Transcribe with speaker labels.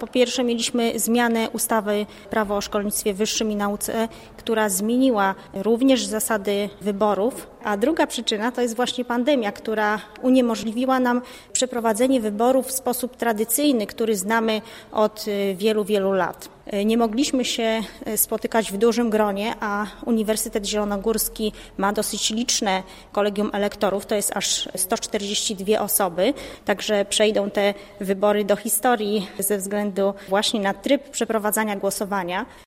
Speaker 1: Po pierwsze mieliśmy zmianę ustawy Prawo o szkolnictwie wyższym i nauce, która zmieniła również zasady wyborów, a druga przyczyna to jest właśnie pandemia, która uniemożliwiła nam przeprowadzenie wyborów w sposób tradycyjny, który znamy od wielu, wielu lat. Nie mogliśmy się spotykać w dużym gronie, a Uniwersytet Zielonogórski ma dosyć liczne kolegium elektorów, to jest aż 142 osoby, także przejdą te wybory do historii ze względu właśnie na tryb przeprowadzania głosowania.